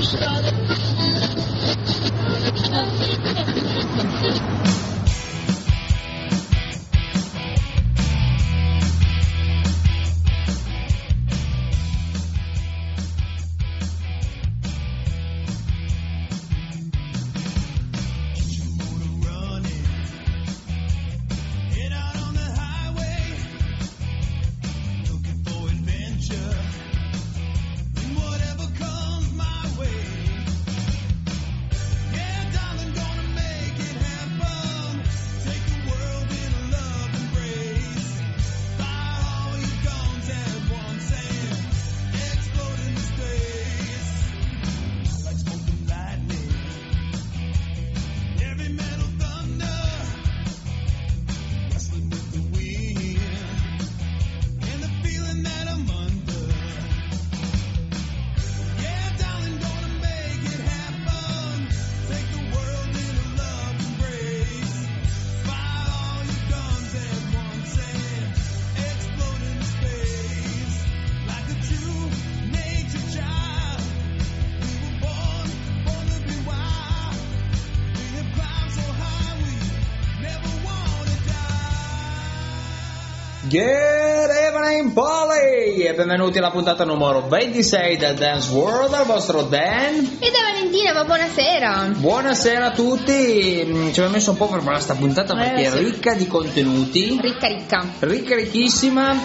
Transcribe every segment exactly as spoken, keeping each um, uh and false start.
Good evening, Polly! E benvenuti alla puntata numero ventisei del Dance World, al vostro Dan. E da Valentina, ma buonasera! Buonasera a tutti! Ci abbiamo messo un po' per preparare questa puntata perché eh, è sì. ricca di contenuti. Ricca, ricca. Ricca, ricchissima.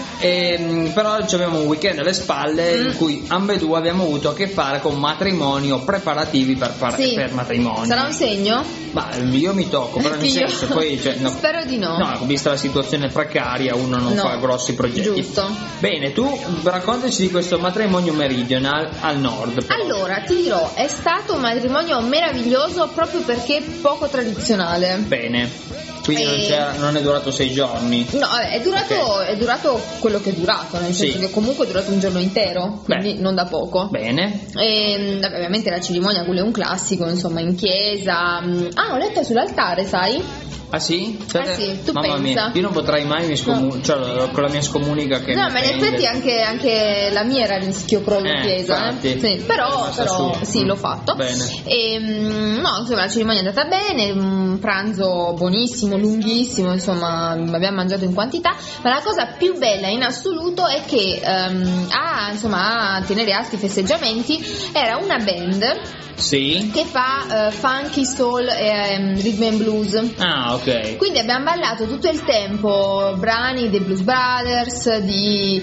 E, però abbiamo un weekend alle spalle mm. in cui ambedue abbiamo avuto a che fare con matrimonio, preparativi per, par- sì. per matrimonio. Sarà un segno? Ma io mi tocco, però nel senso poi... Cioè, no, spero di no. No, vista la situazione precaria uno non no. fa grossi progetti. Giusto. Bene, tu raccontaci di questo matrimonio meridionale al nord. Però. Allora, ti dirò, è stato un matrimonio meraviglioso proprio perché poco tradizionale. Bene. Quindi non, c'era, non è durato sei giorni? No, è durato, okay. è durato quello che è durato, nel senso sì. che comunque è durato un giorno intero, quindi Beh. non da poco. Bene. E, ovviamente la cerimonia, quello è un classico, insomma, in chiesa. Ah, ho letto sull'altare, sai? Ah sì? Cioè, ah sì, tu mamma pensa. Mia, io non potrei mai mi scomun- no. cioè, con la mia scomunica che no, ma in effetti anche, anche la mia era a rischio crollo eh, chiesa, eh? Sì, però, però sì, l'ho fatto. Bene. E, no, insomma, la cerimonia è andata bene, un pranzo buonissimo, lunghissimo, insomma, abbiamo mangiato in quantità, ma la cosa più bella in assoluto è che um, a, insomma, a tenere alti i festeggiamenti era una band sì. che fa uh, funky soul e um, rhythm and blues. Ah, ok. Quindi abbiamo ballato tutto il tempo brani dei Blues Brothers, di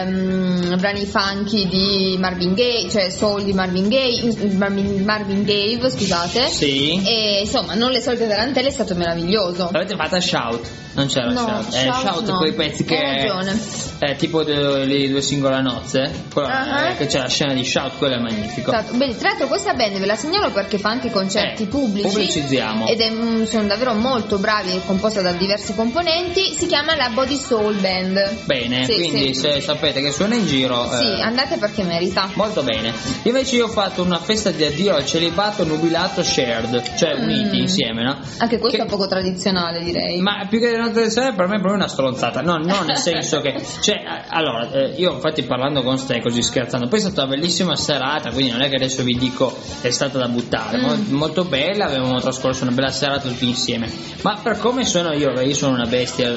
um, brani funky di Marvin Gaye, cioè soul di Marvin Gaye, Marvin, Marvin Gaye, scusate. Sì. E insomma, non le solite tarantelle, è stato meraviglioso. L'avete fatta Shout? Non c'era no, Shout. Shout, eh, shout no. quei pezzi che Hai ragione. È tipo de, le due singole nozze. Quella, uh-huh. eh, che c'è la scena di Shout, quello è magnifico. Esatto. Beh, tra l'altro questa band ve la segnalo perché fa anche concerti eh, pubblici. Pubblicizziamo. Ed è, sono davvero molto bravi, è composta da diversi componenti. Si chiama la Body Soul Band. Bene, sì, quindi sì. se sapete che suona in giro sì, eh, andate perché merita. Molto bene. Invece io ho fatto una festa di addio al celibato nubilato shared, cioè mm. uniti insieme, no? Anche questo che... è poco tradizionale, direi. Ma più che una tradizionale per me è proprio una stronzata. No, no, nel senso che cioè allora, eh, io infatti parlando con Ste così scherzando, poi è stata una bellissima serata, quindi non è che adesso vi dico è stata da buttare, mm. molto, molto bella, avevamo trascorso una bella serata tutti insieme. Ma per come sono io, io sono una bestia,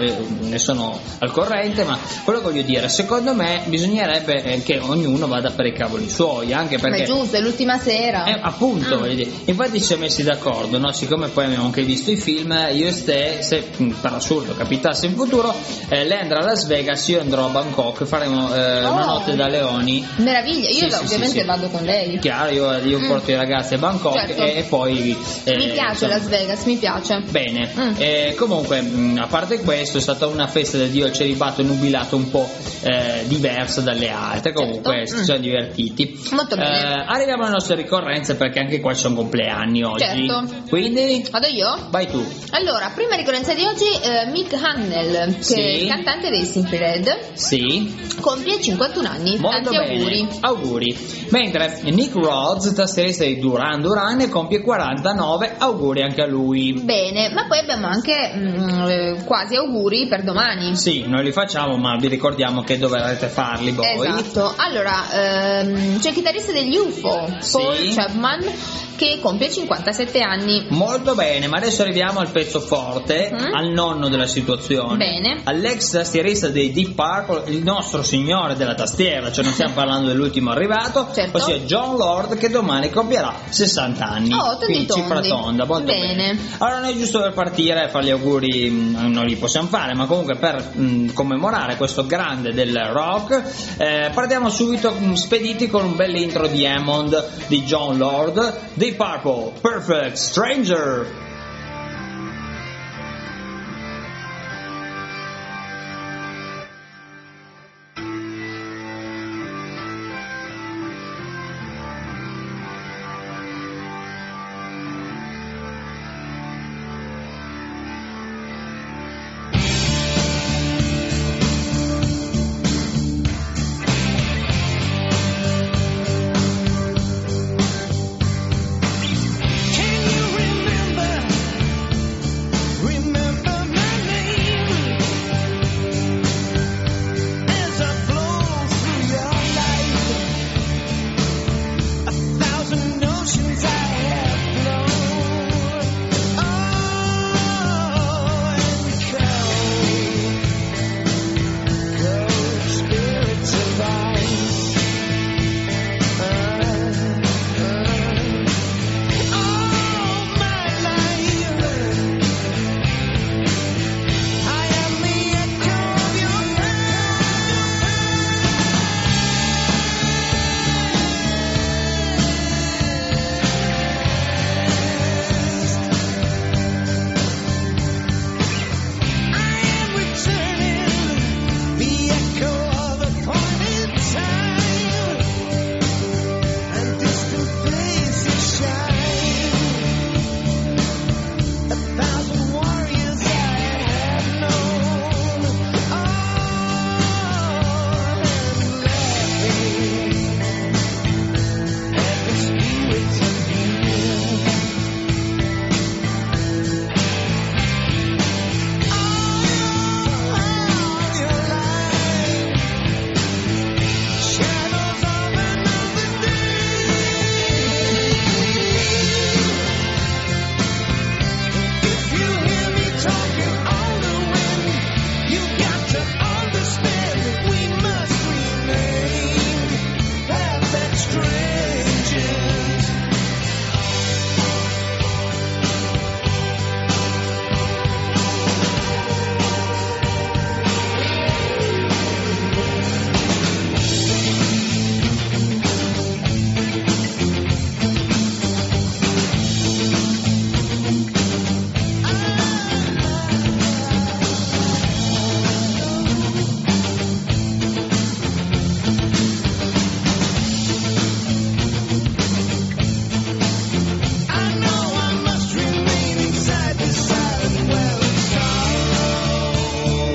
ne sono al corrente, ma quello che voglio dire, secondo me bisognerebbe che ognuno vada per i cavoli suoi, anche perché ma è giusto, è l'ultima sera. Eh, appunto, mm. voglio dire. Infatti ci siamo messi d'accordo, no? Siccome poi abbiamo anche visto i film, io e Ste, se per assurdo capitasse in futuro, eh, lei andrà a Las Vegas, io andrò a Bangkok, faremo eh, oh. una notte da leoni. Meraviglia, io sì, da, sì, ovviamente sì, sì. vado con lei. Chiaro, io, io mm. porto i ragazzi a Bangkok certo. e, e poi eh, mi piace insomma. Las Vegas, mi piace. Bene, mm. eh, comunque mh, a parte questo è stata una festa del dio al celibato nubilato un po' eh, diversa dalle altre, comunque certo. si mm. sono divertiti. Molto bene. Eh, arriviamo alle nostre ricorrenze perché anche qua ci sono compleanni oggi. Certo. Quindi vado io? vai tu. Allora, prima ricorrenza di oggi, eh, Mick Hucknall, che sì. è il cantante dei Simply Red, sì. compie cinquantuno anni. Molto tanti bene. auguri. Auguri. Mentre Nick Rhodes, tastierista di Duran Duran, compie quarantanove, auguri anche a lui. Bene, Eh, ma poi abbiamo anche mh, eh, quasi auguri per domani. Sì, noi li facciamo, ma vi ricordiamo che dovrete farli voi. Esatto. Allora, ehm, c'è il chitarrista degli U F O, Paul Sì. Chapman, che compie cinquantasette anni. Molto bene, ma adesso arriviamo al pezzo forte, Mm. al nonno della situazione. Bene. All'ex tastierista dei Deep Purple, il nostro signore della tastiera, cioè non stiamo parlando dell'ultimo arrivato, Certo. ossia John Lord, che domani compierà sessanta anni. Oh, tondi Quindi tondi. cifra tonda, molto Bene. bene. Allora noi giusto per partire e fare gli auguri, mh, non li possiamo fare, ma comunque per mh, commemorare questo grande del rock, eh, partiamo subito mh, spediti con un bel intro di Hammond di John Lord, Deep Purple, Perfect Stranger. Can you remember? Remember my name as I flow through your life. A thousand oceans I have flown. Oh, and cold, cold spirits of ice. All my life, I am the echo of your past. I am returning, the echo of a point in time, and distant faces shine. A thousand warriors I have known, oh, and laughing at the spirits of you. All your life, shadows of another day. If you hear me talking on the wind, you got to understand we must remain perfect strangers. I know I must remain inside this silent well of sorrow.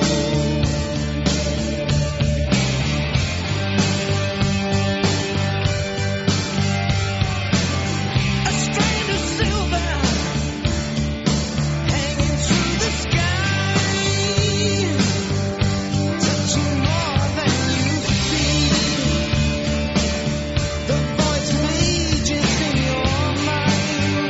A strand of silver hanging through the sky, touching more than you see. The voice rages in your mind.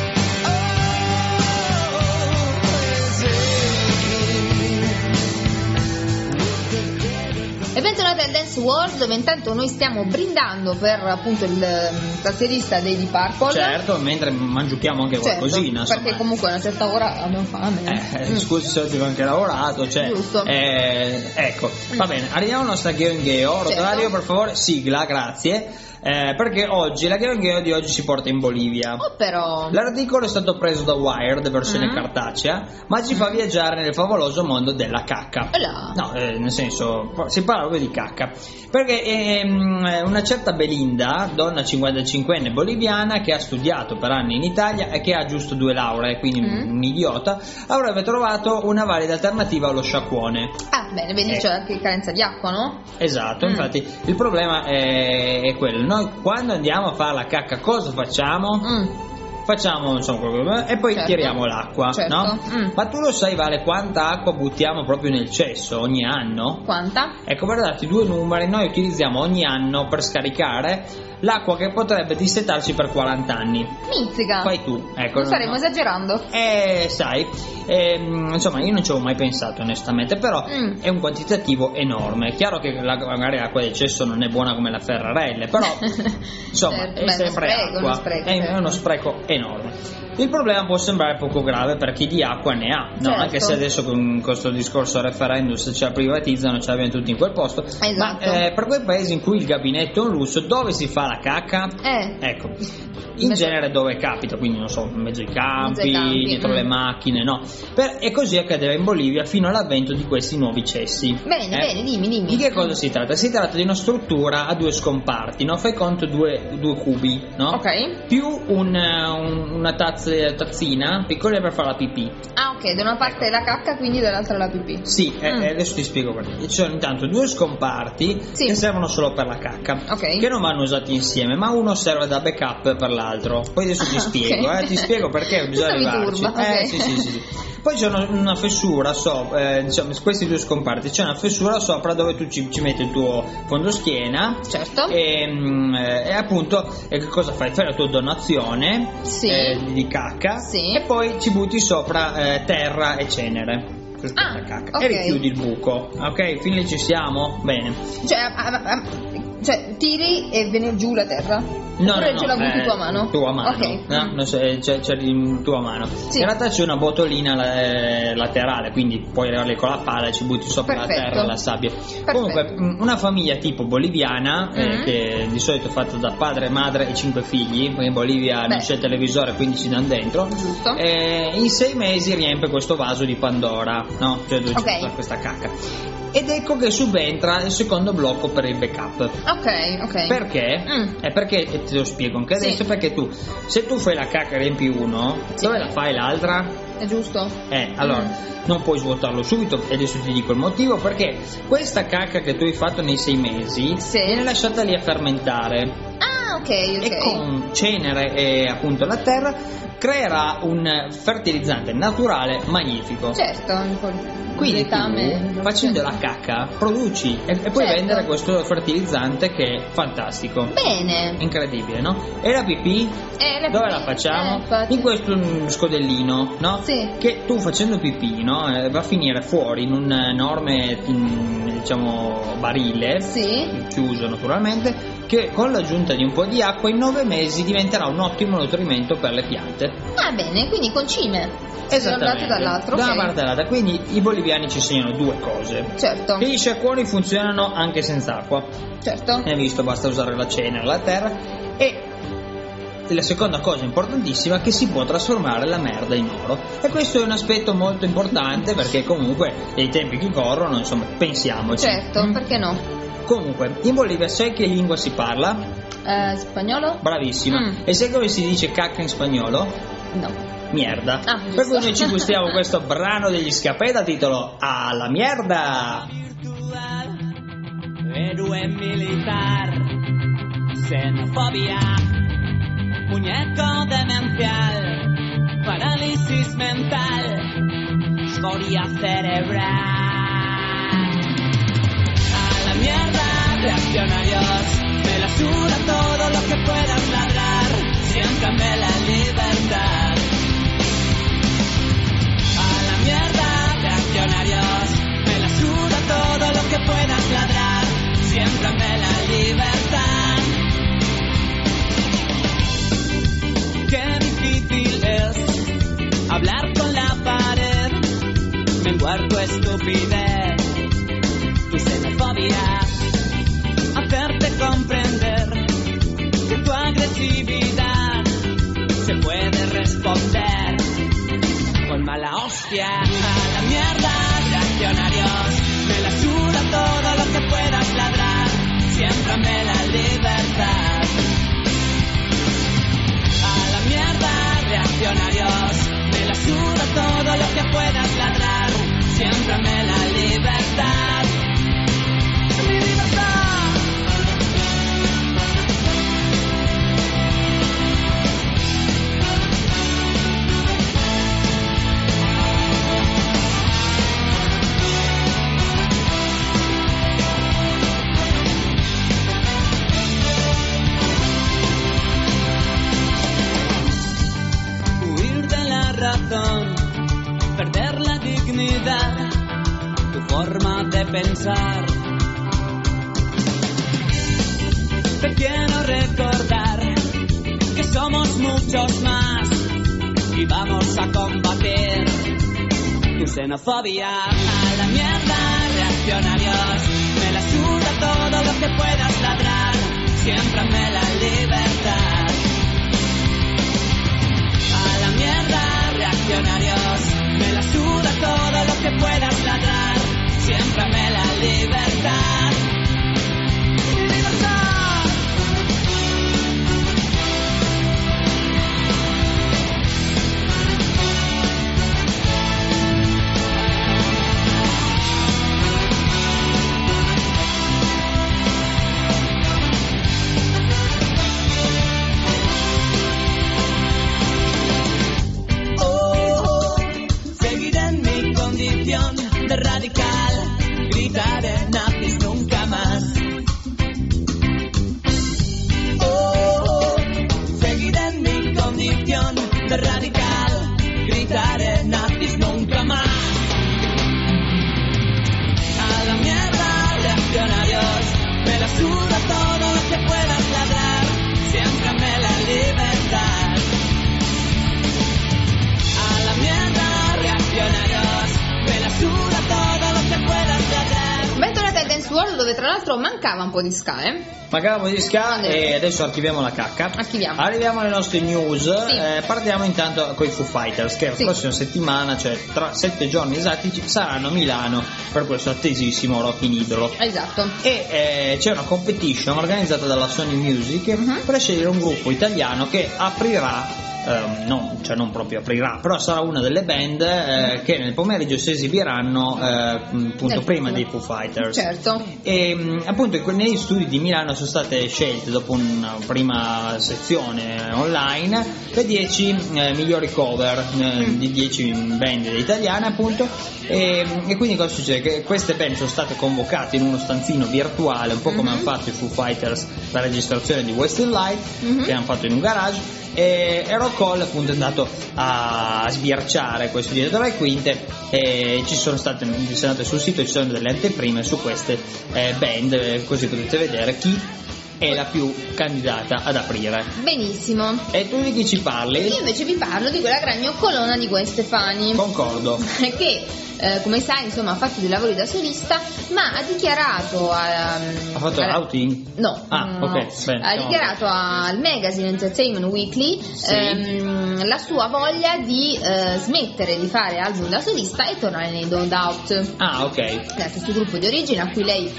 E bentornati al Dance World, dove intanto noi stiamo brindando per appunto il ehm, tastierista dei Deep Purple. Certo, mentre mangiucchiamo anche Certo, qualcosina, perché insomma. comunque a una certa ora abbiamo fame. Eh, Mm. scusi se oggi ho anche lavorato, cioè, Giusto. eh, ecco, va bene, arriviamo alla nostra Geo Geo, rotario Certo. per favore, sigla, grazie, eh, perché oggi, la Geo Geo di oggi si porta in Bolivia. Oh, però. L'articolo è stato preso da Wired, versione Mm. cartacea, ma ci fa viaggiare nel favoloso mondo della cacca. E là. No, eh, nel senso, si parla proprio di cacca. Perché ehm, una certa Belinda, donna cinquantacinquenne boliviana che ha studiato per anni in Italia e che ha giusto due lauree, quindi Mm. un idiota, avrebbe trovato una valida alternativa allo sciacquone. Ah, bene, vedi, Eh. c'è anche carenza di acqua, no? Esatto, Mm. infatti il problema è, è quello. Noi quando andiamo a fare la cacca cosa facciamo? Mm. facciamo insomma, e poi Certo. tiriamo l'acqua, Certo. no? Mm. Ma tu lo sai, Vale, quanta acqua buttiamo proprio nel cesso ogni anno? Quanta? Ecco, per darti due numeri, noi utilizziamo ogni anno per scaricare l'acqua che potrebbe dissetarci per quaranta anni. Mizzica. Fai tu, ecco. Non staremo esagerando. Eh, sai, ehm, insomma, io non ci avevo mai pensato onestamente, però Mm. è un quantitativo enorme. È chiaro che la, magari l'acqua del cesso non è buona come la Ferrarelle, però insomma Certo, è beh, sempre uno spreco, acqua. uno spreco, è, certo. è uno spreco enorme. Il problema può sembrare poco grave per chi di acqua ne ha, no? Certo. Anche se adesso con questo discorso referendum, se ce la privatizzano, ce l'abbiamo tutti in quel posto. Esatto. Ma eh, per quei paesi in cui il gabinetto è un lusso, dove si fa la cacca? Eh. Ecco, in Mezzo- genere dove capita, quindi non so, in mezzo ai campi, Mezzo ai campi, dietro mm. le macchine, no? Per- e così accadeva in Bolivia fino all'avvento di questi nuovi cessi. Bene, Eh? bene, dimmi, dimmi. Di che cosa si tratta? Si tratta di una struttura a due scomparti, no? Fai conto due, due cubi, no? Ok. Più un, eh, un- una tazza, tazzina piccola per fare la pipì. Ah, ok, da una parte la cacca, quindi dall'altra la pipì. Sì, eh, Mm. eh, adesso ti spiego perché. Ci sono intanto due scomparti Sì. che servono solo per la cacca, Ok. che non vanno usati insieme, ma uno serve da backup per l'altro. Poi adesso ti Ah, spiego, ok. eh, ti spiego perché bisogna Questo mi arrivarci. turba, Eh, ok. sì, sì, sì, sì. Poi c'è una, una fessura, so, eh, diciamo, su questi due scomparti c'è una fessura sopra dove tu ci, ci metti il tuo fondoschiena. Certo. E, mm, eh, e appunto eh, che cosa fai? Fai la tua donazione Sì. eh, di cacca Sì. e poi ci butti sopra eh, terra e cenere. Questa Ah, cacca. ok. E richiudi il buco. Ok, fin lì ci siamo? Bene. Cioè, ah, ah, ah, cioè, tiri e viene giù la terra? No, Oppure no, ce la no, butti eh, tu a mano? Tu a mano. Ok. No? Mm. Non so, eh, c'è, c'è il tuo a mano. Sì. In realtà c'è una botolina eh, laterale, quindi puoi arrivarle con la pala e ci butti sopra Perfetto. la terra e la sabbia. Comunque, mh, una famiglia tipo boliviana, eh, Mm. che di solito è fatta da padre, madre e cinque figli, perché in Bolivia Beh. non c'è televisore, quindi ci danno dentro. Giusto. Eh, in sei mesi riempie questo vaso di Pandora, no? Cioè dove Ok. c'è tutta questa cacca. Ed ecco che subentra il secondo blocco per il backup. Ok, ok. Perché? Mm. È perché, e te lo spiego anche Sì. adesso, perché tu, se tu fai la cacca e riempi uno, Sì. dove la fai l'altra? È giusto? Eh, allora, Mm. non puoi svuotarlo subito, e adesso ti dico il motivo, perché questa cacca che tu hai fatto nei sei mesi, Sì. viene lasciata lì a fermentare, Ah, ok, ok. e con cenere e appunto la terra, creerà un fertilizzante naturale magnifico. Certo, un po' di Quindi letame. tu, facendo la cacca, produci e, e puoi Certo. vendere questo fertilizzante che è fantastico. Bene. Incredibile, no? E la pipì? Eh, la Dove pipì? la facciamo? Eh, infatti. In questo mm, scodellino, no? Sì. Che tu facendo pipì, no? eh, va a finire fuori in un enorme, mm, diciamo, barile, Sì. chiuso naturalmente, che con l'aggiunta di un po' di acqua in nove mesi diventerà un ottimo nutrimento per le piante. Ah, bene, quindi concime. Da un lato Esattamente. e dall'altro. Da ok. una parte e dall'altra. Quindi i boliviani ci segnano due cose. Certo, Che gli sciacquoni funzionano anche senza acqua. certo. Hai visto, basta usare la cenere, la terra. E la seconda cosa importantissima è che si può trasformare la merda in oro. E questo è un aspetto molto importante, perché comunque nei tempi che corrono, insomma, pensiamoci. Certo, Mm? perché no? Comunque, in Bolivia sai che lingua si parla? Eh, spagnolo? Bravissima. Mm. E sai come si dice cacca in spagnolo? No. Merda. Ah, per cui giusto. noi ci gustiamo questo brano degli Scapè dal titolo Alla mierda. Héroe militar, xenofobia, muñeco demencial, parálisis mental, escoria cerebral. A la mierda, reaccionarios, me la suda todo lo que puedas ladrar, siéntame la libertad. A la mierda, reaccionarios, me la suda todo lo que puedas ladrar, siéntame la libertad. Qué difícil es hablar con la pared, menguar tu estupidez, tu xenofobia, hacerte comprender que tu agresividad se puede responder con mala hostia. A la mierda, reaccionarios, me la suda todo lo que puedas ladrar, siémprame la libertad. A la mierda, reaccionarios, me la suda todo lo que puedas ladrar, siémprame la libertad. Mi libertad. pensar. Te quiero recordar que somos muchos más y vamos a combatir tu xenofobia. A la mierda, reaccionarios, me la suda todo lo que puedas ladrar, siémprame la libertad. A la mierda, reaccionarios, me la suda todo lo que puedas ladrar, siémprame la libertad. Mi libertad. De radical, gritaré nazis nunca más. Oh, seguiré en mi condición de radical, gritaré nazis nunca más. A la mierda, reaccionarios, me la suda todo lo que puedas ladrar, siémprame la libertad. A la mierda, reaccionarios, me la suda todo lo che puedas ladrar. Bentornati al Dance World, dove tra l'altro mancava un po' di ska, eh? Mancava un po' di ska e adesso archiviamo la cacca. Archiviamo. Arriviamo alle nostre news. Sì. Eh, partiamo intanto con i Foo Fighters, che la Sì. prossima settimana, cioè tra sette giorni esatti, ci- saranno a Milano per questo attesissimo Rock in Idolo. Esatto. E eh, c'è una competition organizzata dalla Sony Music Mhm. per scegliere un gruppo italiano che aprirà. ehm, no, cioè non proprio aprirà, però sarà una delle band eh, che nel pomeriggio si esibiranno eh, appunto Nel prima festival. dei Foo Fighters. Certo. E mh, appunto in que- negli studi di Milano sono state scelte, dopo una prima sezione online, le dieci eh, migliori cover eh, Mm. di dieci band italiane appunto, e, e quindi cosa succede? Che queste band sono state convocate in uno stanzino virtuale, un po' come Mhm. hanno fatto i Foo Fighters la registrazione di Wasted Light, Mhm. che hanno fatto in un garage, e e Rock Hall appunto è andato a sbirciare questo dietro le quinte, e ci sono state, se andate sul sito ci sono delle anteprime su queste eh, band, eh, così potete vedere chi è la più candidata ad aprire. Benissimo. E tu di chi ci parli? Io invece vi parlo di quella gragnocolona di Gwen Stefani. Concordo. Che eh, come sai insomma ha fatto dei lavori da solista, ma ha dichiarato a, Ha fatto alla- l'outing? No, Ah, no, no, ok, no. bene, ha no. dichiarato al magazine Entertainment Weekly Sì. ehm, la sua voglia di eh, smettere di fare album da solista e tornare nei No Doubt. Ah, ok. È questo gruppo di origine a cui lei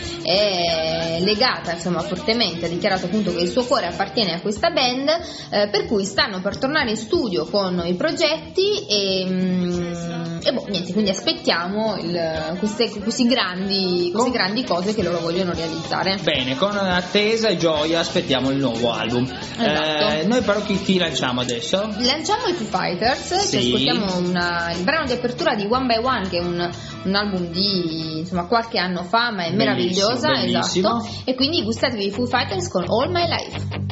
è legata insomma fortemente, ha dichiarato appunto che il suo cuore appartiene a questa band, eh, per cui stanno per tornare in studio con i progetti e, mm, e boh, niente, quindi aspettiamo il, queste, questi grandi, queste Con- grandi cose che loro vogliono realizzare. Bene, con attesa e gioia aspettiamo il nuovo album. Esatto. Eh, noi però chi, chi lanciamo adesso? Lanciamo i Foo Fighters, Sì. ci ascoltiamo una- il brano di apertura di One by One, che è un, un album di insomma qualche anno fa, ma è Bellissimo, meravigliosa, bellissimo. esatto. E quindi gustatevi i Foo Fighters con All My Life.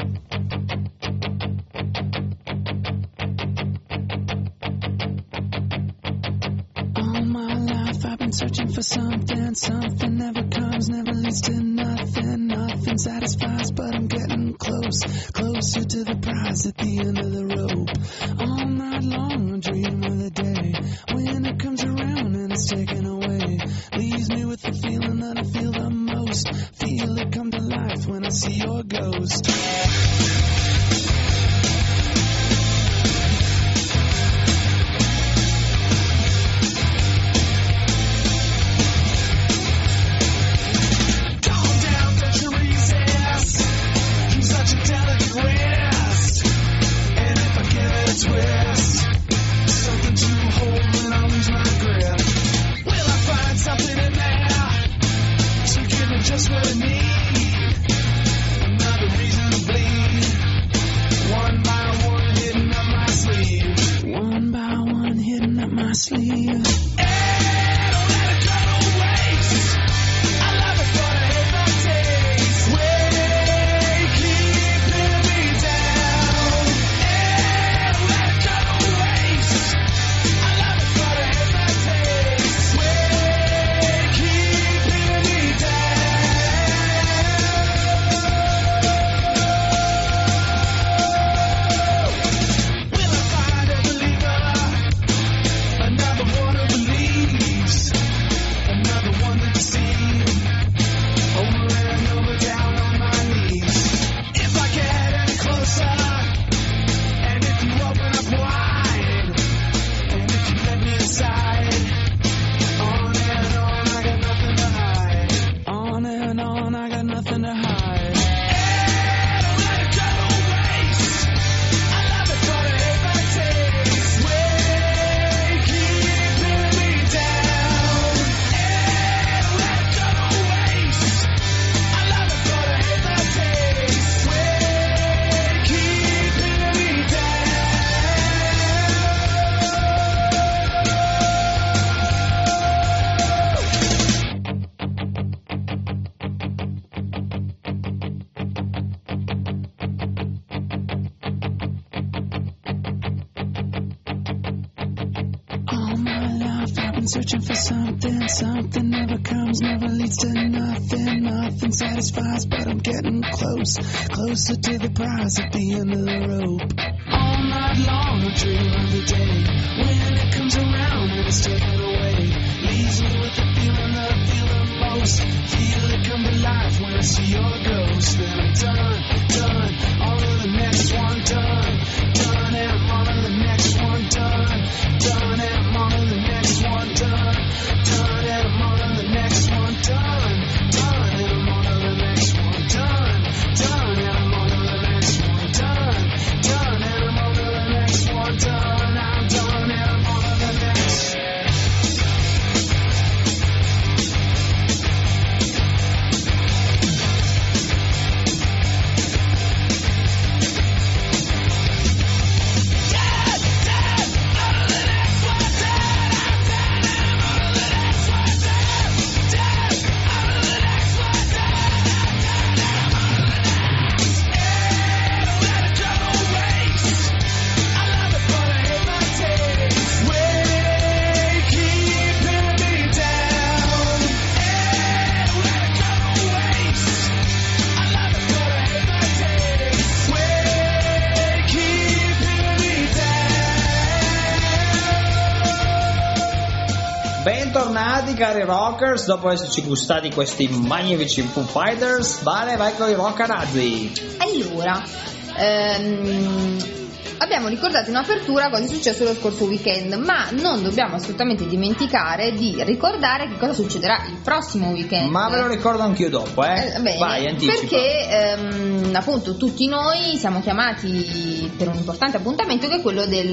All my life I've been searching for something, something never comes, never leads to nothing, nothing satisfies, but I'm getting close, closer to the prize at the end of the rope. All night long I dream of the day when it comes around and it's taken away, leaves me with the feeling that I feel the most, feel it come to life when I see your ghost. Calm down, don't you resist. You're such a delicate wrist. And if I give it a twist, something to hold when I lose my grip. Will I find something in there to give me just what I need? Another reason to bleed. One by one, hidden up my sleeve. One by one, hidden up my sleeve. Hey, don't let it go to waste. I love it, but I hate the taste. Way keeping me down. Hey, don't let it go to waste. I love it, but I hate the taste. Way keeping searching for something, something never comes, never leads to nothing, nothing satisfies, but I'm getting close, closer to the prize at the end of the rope. All night long I dream of the day when it comes around and it's taken away, leaves me with the feeling that I feel the most, feel it come to life when I see your ghost. Then I'm done, done, on to the next one, done, done, and I'm on to the next one, done, done, and I'm on to the next one, done, done, and I'm on to the next one, done, done, and I'm on to the next one, done, done, and I'm on to the next one, done, done, and I'm on to the next one, done, I'm done, and I'm on to the next. Bentornati cari rockers, dopo esserci gustati questi magnifici Foo Fighters, vale, vai con i rockarazzi. Allora, ehm, abbiamo ricordato in apertura cosa è successo lo scorso weekend, ma non dobbiamo assolutamente dimenticare di ricordare che cosa succederà il prossimo weekend. Ma ve lo ricordo anch'io dopo, eh? Eh, bene, vai, anticipa. perché ehm, appunto tutti noi siamo chiamati per un importante appuntamento che è quello del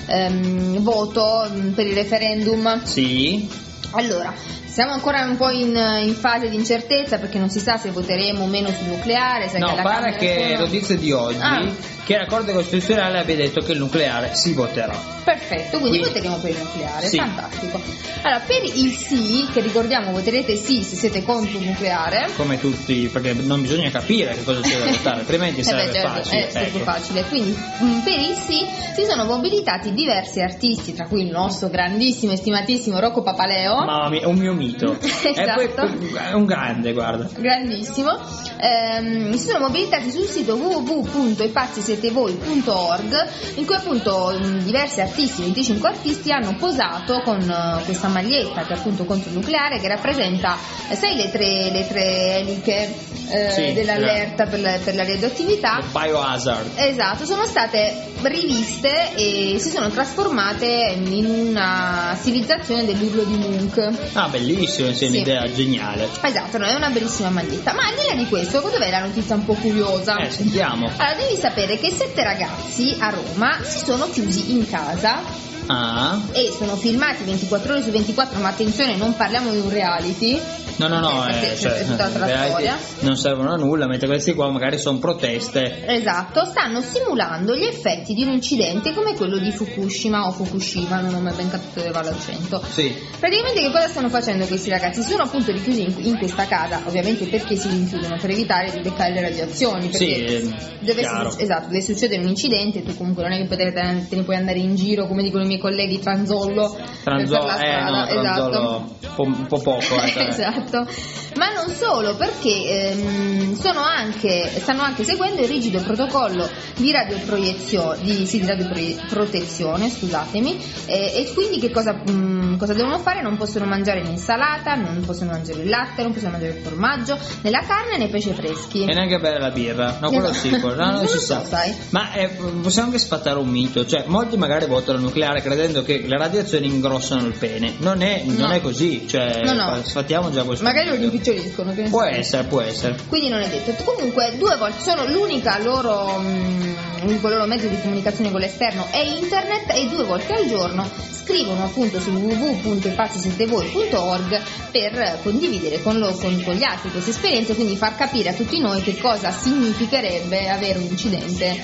ehm, voto mh, per il referendum. Sì. Allora, siamo ancora un po' in, in fase di incertezza perché non si sa se voteremo o meno sul nucleare. Sai No, che la pare Camera che sono- notizie di oggi Ah. che la Corte Costituzionale abbia detto che il nucleare si voterà. Perfetto, quindi, Quindi- voteremo per il nucleare, Sì. fantastico. Allora, per il sì, che ricordiamo voterete sì se siete contro il nucleare. Come tutti, perché non bisogna capire che cosa c'è da votare, altrimenti Eh sarebbe beh, certo, facile. è troppo ecco. facile. Quindi mh, per il sì si sono mobilitati diversi artisti, tra cui il nostro grandissimo e stimatissimo Rocco Papaleo. Mamma mia, è un mio mito. Esatto. È, poi- è un grande, guarda. Grandissimo. Ehm, si sono mobilitati sul sito w w w punto i pazzi siete voi punto org, in cui appunto mh, diversi artisti, venticinque artisti, hanno posato con uh, questa maglietta che è appunto contro il nucleare, che rappresenta, eh, sai, le tre, le tre eliche eh, Sì, dell'allerta per la, per la radioattività. Il biohazard. Esatto, sono state riviste e si sono trasformate in una stilizzazione dell'urlo di Munch. Ah, bellissimo, sì, è Sì. un'idea geniale. Esatto, no, è una bellissima maglietta. Ma al di là di questo, dov'è la notizia un po' curiosa? Eh, sentiamo. Allora, devi sapere che sette ragazzi a Roma si sono chiusi in casa Ah. e sono filmati ventiquattro ore su ventiquattro, ma attenzione, non parliamo di un reality. No, no, no, Perché eh, c'è cioè, tutta la reality storia. non servono a nulla, mentre questi qua magari sono proteste. Esatto, stanno simulando gli effetti di un incidente come quello di Fukushima o Fukushima, non ho mai ben capito dove va l'accento. Sì. Praticamente che cosa stanno facendo questi ragazzi? Si sono appunto richiusi in, in questa casa, ovviamente perché si rinchiudono? Per evitare di beccare le radiazioni, perché Sì, eh, deve, chiaro. esatto, deve succedere un incidente, tu comunque non è che potete, te ne puoi andare in giro, come dicono i miei colleghi, tranzollo Tranzollo, per la eh strada, no, tranzollo esatto. un po', un po' poco. Eh, cioè. Esatto, ma non solo, perché ehm, sono anche, stanno anche seguendo il rigido protocollo di radioproiezione, di, sì, di radioprotezione, scusatemi, eh, e quindi che cosa, mh, cosa devono fare? Non possono mangiare l'insalata, non possono mangiare il latte, non possono mangiare il formaggio, né la carne né pesce freschi. E neanche bere la birra, no, quello Esatto. sì, quello- no, non Non si lo sa. so, sai. Ma eh, possiamo anche sfatare un mito, cioè molti magari votano il nucleare credendo che le radiazioni ingrossano il pene. Non è, non No. è così, cioè No, no. sfattiamo già questo. Magari lo mito. rimpiccioliscono, che ne Può so. essere, può essere. Quindi non è detto. Comunque due volte sono l'unica loro mh, l'unico loro mezzo di comunicazione con l'esterno è internet, e due volte al giorno scrivono appunto su w w w punto i pazzi siete voi punto org per condividere con, lo, con, con gli altri queste esperienze, quindi far capire a tutti noi che cosa significherebbe avere un incidente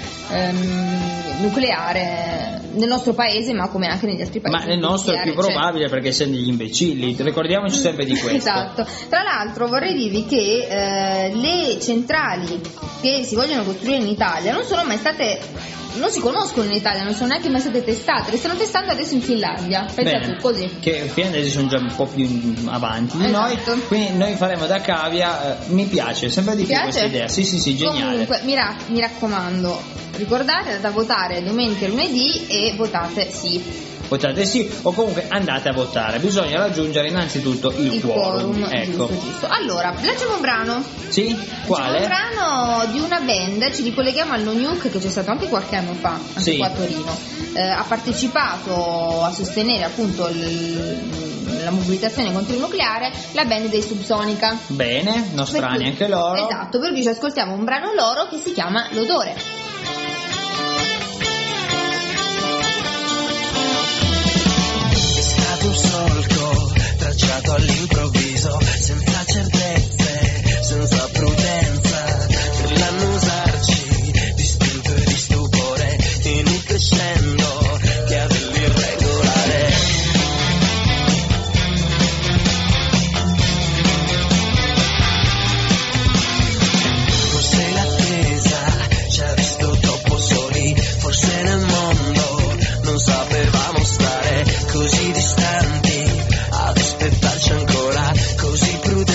ehm, nucleare nel nostro paese, ma come anche negli altri paesi. Ma nel nostro è più nucleare c'è. probabile perché siamo degli imbecilli, ricordiamoci sempre di questo. Esatto. esatto. Tra l'altro vorrei dirvi che eh, le centrali che si vogliono costruire in Italia non sono mai state, non si conoscono in Italia, non sono neanche mai state testate, le stanno testando adesso in Finlandia, pensa Bene, tu, così. che i finlandesi sono già un po' più avanti di Esatto. noi, quindi noi faremo da cavia. eh, mi piace sempre di più Piace? questa idea, sì sì sì, geniale. Comunque mi, ra- mi raccomando, ricordate da votare domenica e lunedì e votate sì. Votate sì o comunque andate a votare, bisogna raggiungere innanzitutto il, Il quorum, quorum, ecco. giusto, giusto. Allora, lanciamo un brano. Sì? Lanciamo Quale? un brano di una band, ci ricolleghiamo al No Nuke che c'è stato anche qualche anno fa, anche Sì. qua a Torino. Eh, ha partecipato a sostenere appunto il- la mobilitazione contro il nucleare la band dei Subsonica. Bene, nostrani Per cui- anche loro. Esatto, per cui ci ascoltiamo un brano loro che si chiama L'odore. È stato un solco tracciato all'improvviso, senza certezze, senza prudenza, per l'annusarci di spinto e di stupore, in un crescendo che ha dell'irregolare. Forse l'attesa ci ha visto troppo soli, forse nel mondo non sapevamo stare così distanti, ad aspettarci ancora così prudenti.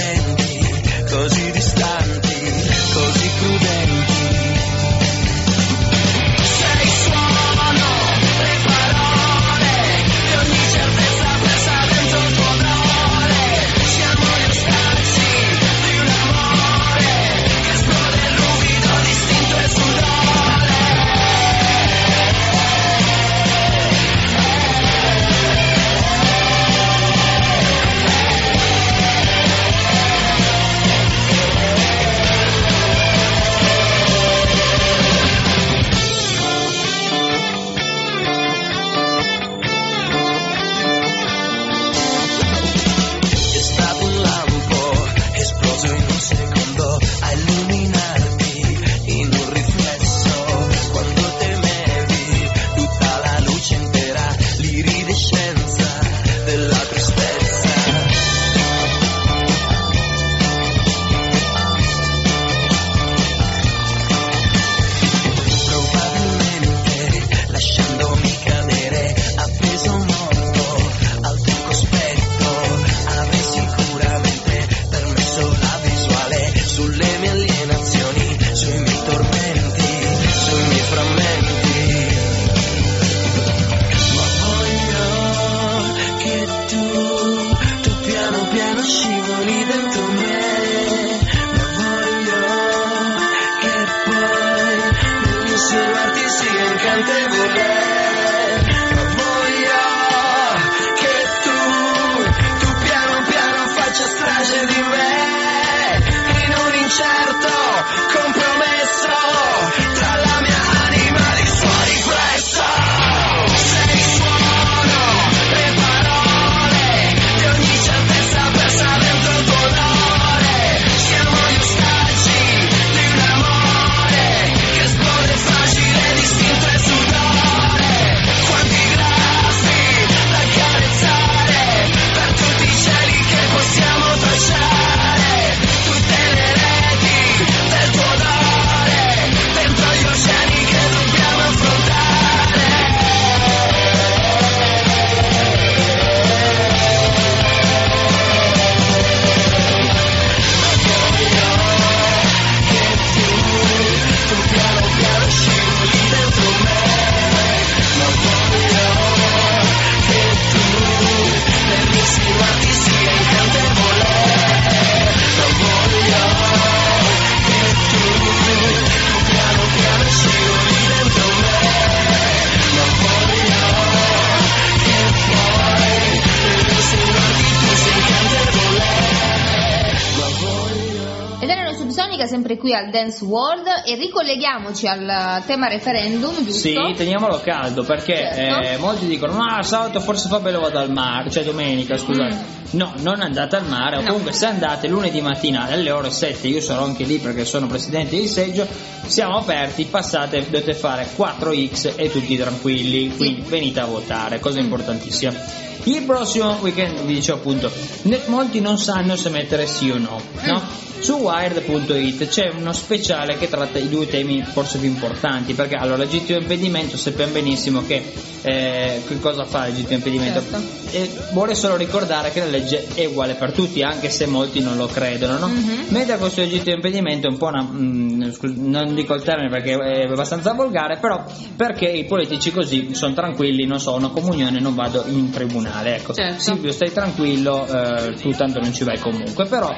sempre qui al Dance World e ricolleghiamoci al tema referendum, giusto? Sì, teniamolo caldo perché Certo. eh, molti dicono ma sabato forse fa bello vado al mare, cioè domenica scusate. Mm. No, non andate al mare, o No. comunque se andate lunedì mattina alle ore sette, io sarò anche lì perché sono presidente di seggio, siamo aperti, passate, dovete fare quattro X e tutti tranquilli, quindi venite a votare, cosa importantissima. Il prossimo weekend vi dicevo appunto, ne- molti non sanno se mettere sì o no, no? Su wired punto it c'è uno speciale che tratta i due temi forse più importanti, perché allora il legittimo impedimento sappiamo benissimo che eh, che cosa fa il legittimo impedimento? Certo. E vuole solo ricordare che la legge è uguale per tutti, anche se molti non lo credono, no? Mhm. Mentre questo legittimo impedimento è un po' una mm, scu- non dico il termine perché è abbastanza volgare, però perché i politici così sono tranquilli, non so, una comunione non vado in tribunale, ecco. Certo. Silvio stai tranquillo, eh, tu tanto non ci vai comunque, però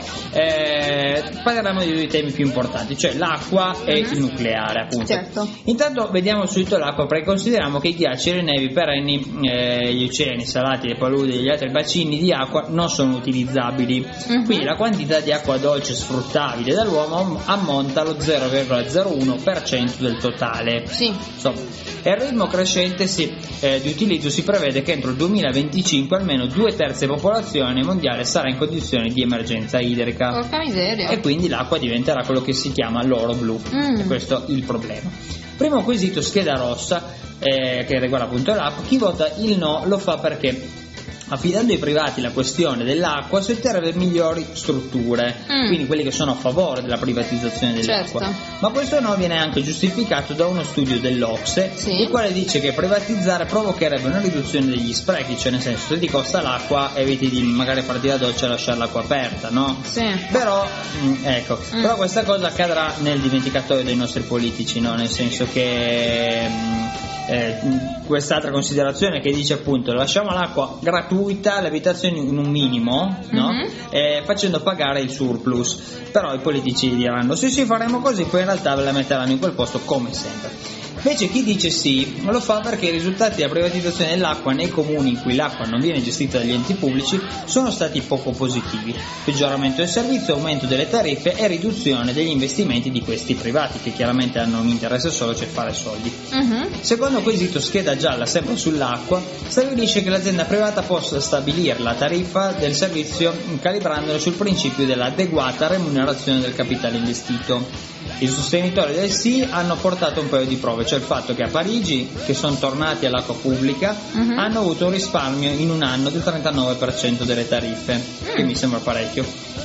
eh, parleremo di due temi più importanti, cioè l'acqua e Mhm. il nucleare, appunto. Certo. Intanto vediamo subito l'acqua, perché consideriamo che i ghiacci e le nevi perenni, eh, gli oceani salati, le paludi e gli altri bacini di acqua non sono utilizzabili. Mhm. Quindi la quantità di acqua dolce sfruttabile dall'uomo ammonta allo zero virgola zero uno per cento del totale. Sì. Insomma, e il ritmo crescente si- eh, di utilizzo si prevede che entro il duemilaventicinque almeno due terzi della popolazione mondiale sarà in condizioni di emergenza idrica. Porca miseria. E quindi l'acqua diventerà quello che si chiama l'oro blu. Mm. E questo è il problema. Primo quesito, scheda rossa, eh, che riguarda appunto l'acqua. Chi vota il no lo fa perché affidando ai privati la questione dell'acqua si otterrebbe migliori strutture, Mm. quindi quelli che sono a favore della privatizzazione dell'acqua. Certo. Ma questo no viene anche giustificato da uno studio dell'Ocse, Sì. il quale dice che privatizzare provocherebbe una riduzione degli sprechi, cioè nel senso se ti costa l'acqua eviti di magari farti la doccia e lasciare l'acqua aperta, no? Sì. Però, mm, ecco, Mm. però questa cosa accadrà nel dimenticatoio dei nostri politici, no? Nel senso che mm, eh, mm, quest'altra considerazione che dice appunto lasciamo l'acqua gratuita alle abitazioni in un minimo, no? Mhm. Eh, facendo pagare il surplus. Però i politici diranno sì sì faremo così, poi in realtà ve la metteranno in quel posto come sempre. Invece chi dice sì lo fa perché i risultati della privatizzazione dell'acqua nei comuni in cui l'acqua non viene gestita dagli enti pubblici sono stati poco positivi. Peggioramento del servizio, aumento delle tariffe e riduzione degli investimenti di questi privati che chiaramente hanno un interesse solo, cioè fare soldi. Mhm. Secondo quesito, scheda gialla sempre sull'acqua, stabilisce che l'azienda privata possa stabilire la tariffa del servizio calibrandolo sul principio dell'adeguata remunerazione del capitale investito. I sostenitori del sì hanno portato un paio di prove, cioè il fatto che a Parigi, che sono tornati all'acqua pubblica, Mhm. hanno avuto un risparmio in un anno del trentanove per cento delle tariffe, che mi sembra parecchio.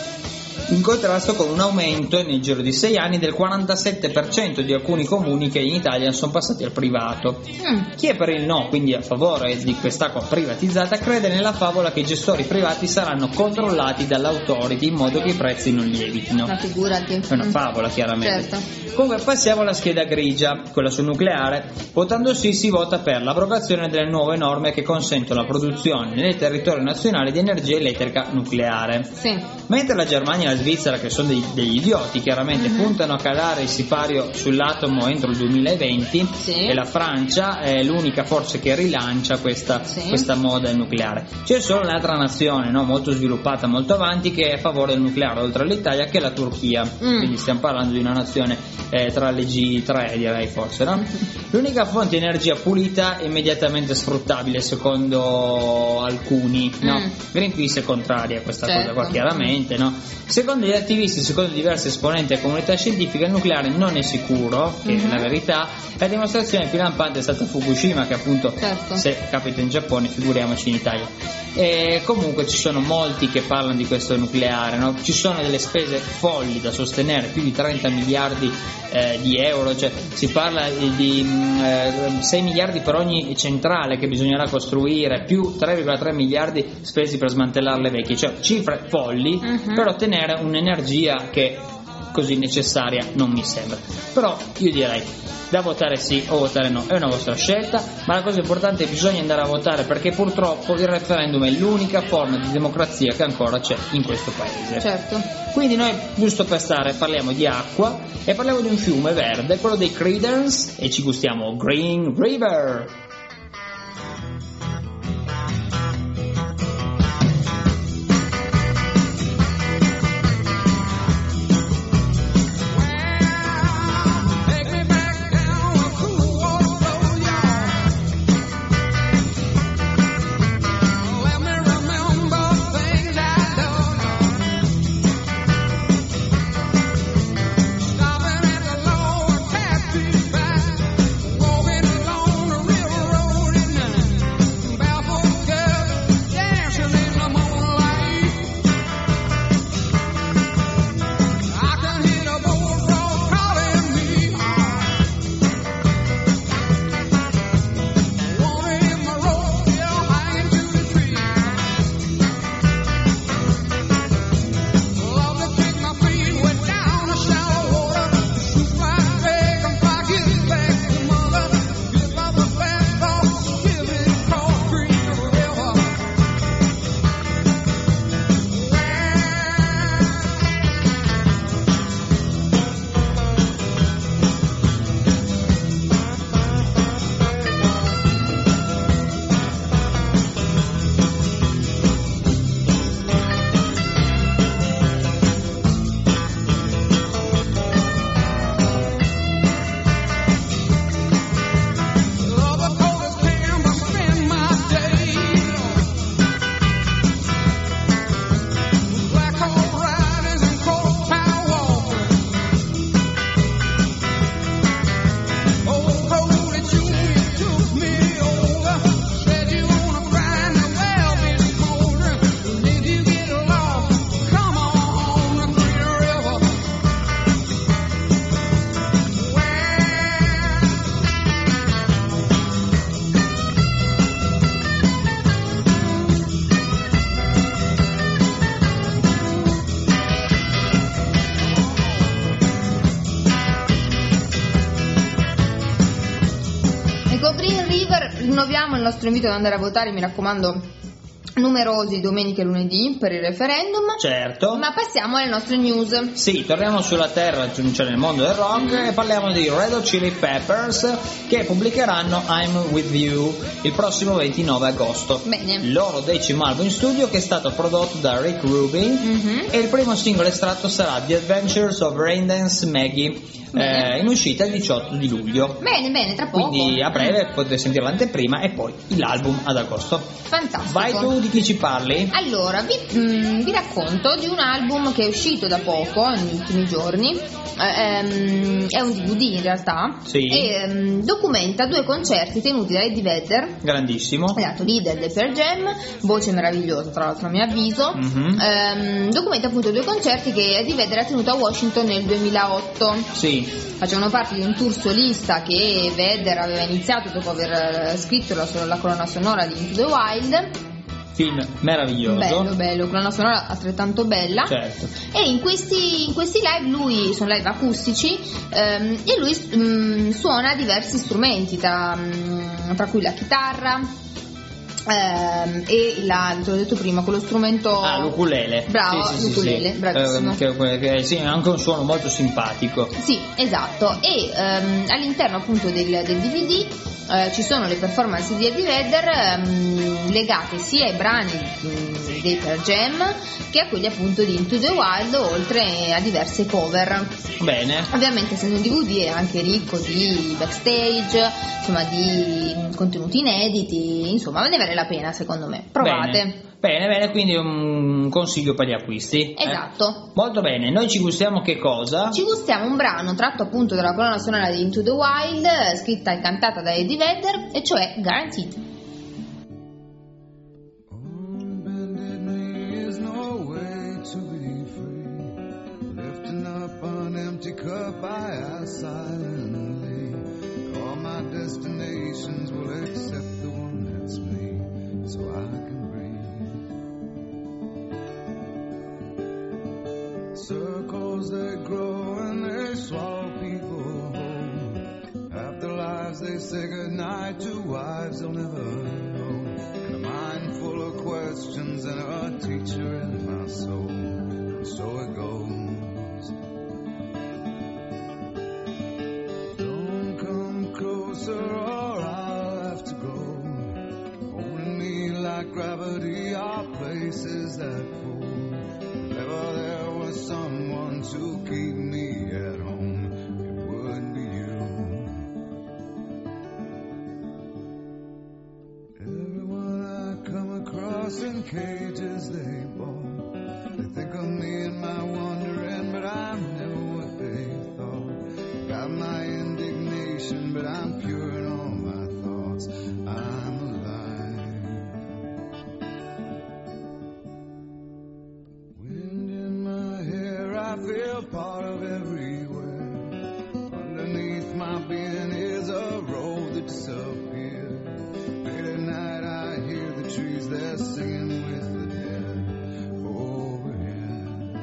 In contrasto con un aumento nel giro di sei anni del quarantasette per cento di alcuni comuni che in Italia sono passati al privato. Mm. Chi è per il no, quindi a favore di quest'acqua privatizzata, crede nella favola che i gestori privati saranno controllati dall'autority in modo che i prezzi non lievitino. Ma figurati. È una Mm. favola chiaramente. Certo. Comunque passiamo alla scheda grigia, quella sul nucleare. Votando sì si vota per l'abrogazione delle nuove norme che consentono la produzione nel territorio nazionale di energia elettrica nucleare. Sì. Mentre la Germania e la Svizzera, che sono dei- degli idioti, chiaramente Mhm. puntano a calare il sipario sull'atomo entro il duemilaventi, Sì. e la Francia è l'unica forse che rilancia questa, Sì. questa moda nucleare. C'è solo un'altra nazione, no, molto sviluppata, molto avanti, che è a favore del nucleare, oltre all'Italia, che è la Turchia. Mm. Quindi stiamo parlando di una nazione eh, tra le G tre, direi forse, no? L'unica fonte di energia pulita e immediatamente sfruttabile, secondo alcuni, no? Mm. Greenpeace è contraria a questa Certo. cosa qua, chiaramente, no? Secondo gli attivisti, secondo diversi esponenti della comunità scientifica, il nucleare non è sicuro, che Mhm. è la verità. La dimostrazione più lampante è stata Fukushima, che appunto, Certo. se capita in Giappone, figuriamoci in Italia. E comunque ci sono molti che parlano di questo nucleare, no? Ci sono delle spese folli da sostenere, più di trenta miliardi eh, di euro, cioè si parla di mh, eh, sei miliardi per ogni centrale che bisognerà costruire, più tre virgola tre miliardi spesi per smantellare le vecchie, cioè cifre folli Mhm. per ottenere un'energia che così necessaria non mi sembra. Però io direi da votare sì o votare no, è una vostra scelta, ma la cosa importante è che bisogna andare a votare, perché purtroppo il referendum è l'unica forma di democrazia che ancora c'è in questo paese. Certo. Quindi noi, giusto per stare, parliamo di acqua e parliamo di un fiume verde, quello dei Creedence, e ci gustiamo Green River. Well, rinnoviamo il nostro invito ad andare a votare, mi raccomando, numerosi domenica e lunedì per il referendum. Certo. Ma passiamo alle nostre news. Sì, torniamo sulla terra, cioè nel mondo del rock, e parliamo di Red Hot Chili Peppers, che pubblicheranno I'm With You il prossimo ventinove agosto. Bene. Il loro decimo album in studio, che è stato prodotto da Rick Rubin, Mhm. e il primo singolo estratto sarà The Adventures of Raindance Maggie, Bene. eh, in uscita il diciotto di luglio. Bene, bene, tra poco. Quindi a breve potete sentire l'anteprima e poi l'album ad agosto. Fantastico. Vai tu, di chi ci parli? Allora, vi, mm, vi racconto di un album che è uscito da poco, negli ultimi giorni. Eh, ehm, è un D V D in realtà. Sì. E ehm, documenta due concerti tenuti da Eddie Vedder, Grandissimo. esatto, leader dei Pearl Jam, voce meravigliosa tra l'altro a mio avviso. Mhm. Ehm, documenta appunto due concerti che Eddie Vedder ha tenuto a Washington nel duemilaotto. Sì. Facevano parte di un tour solista che Vedder aveva iniziato dopo aver eh, scritto la, la colonna sonora di Into the Wild. Film meraviglioso. Bello, bello, colonna sonora altrettanto bella. Certo. E in questi, in questi live lui, sono live acustici, ehm, e lui mm, suona diversi strumenti, tra, mm, tra cui la chitarra ehm, e la, te l'ho detto prima, quello strumento. Ah, l'ukulele. Bravo, Sì, sì, sì, l'ukulele, sì. bravissimo. Eh, che, che, sì, ha anche un suono molto simpatico. Sì, esatto. E ehm, all'interno appunto del, del D V D eh, ci sono le performance di Eddie Vedder ehm, legate sia ai brani mh, dei Pearl Jam che a quelli appunto di Into the Wild, oltre a diverse cover. Bene. Ovviamente essendo un D V D è anche ricco di backstage, insomma di contenuti inediti, insomma ne vale la pena secondo me. Provate. Bene. Bene, bene, quindi un consiglio per gli acquisti. eh? Esatto. Molto bene, noi ci gustiamo che cosa? Ci gustiamo un brano tratto appunto dalla colonna sonora di Into the Wild, scritta e cantata da Eddie Vedder, e cioè Guaranteed. On bended knee is no way to be free. Lifting up an empty cup, I ask silently. All my destinations will accept the one that's me, so I can breathe. Circles they grow and they swallow people whole. After lives they say goodnight to wives they'll never know. And a mind full of questions and a teacher in my soul. And so it goes. Don't come closer or I'll have to go. Holding me like gravity are places that pull. If ever there was someone to keep me at home, it would be you. Everyone I come across in cages they bought, they think of me and my wandering, but I'm never what they thought. Got my indignation, but I'm pure in all my thoughts. I'm alive. Wind in my hair, I feel part of everywhere. Underneath my being is a road that disappears. Late at night I hear the trees, they're singing with the dead overhead.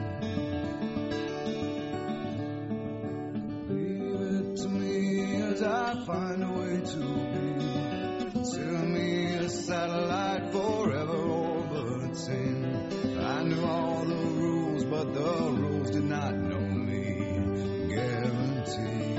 Leave it to me as I find a way to be. Consider me a satellite forever orbiting. I knew all the rules, but the rules did not know me. Guaranteed.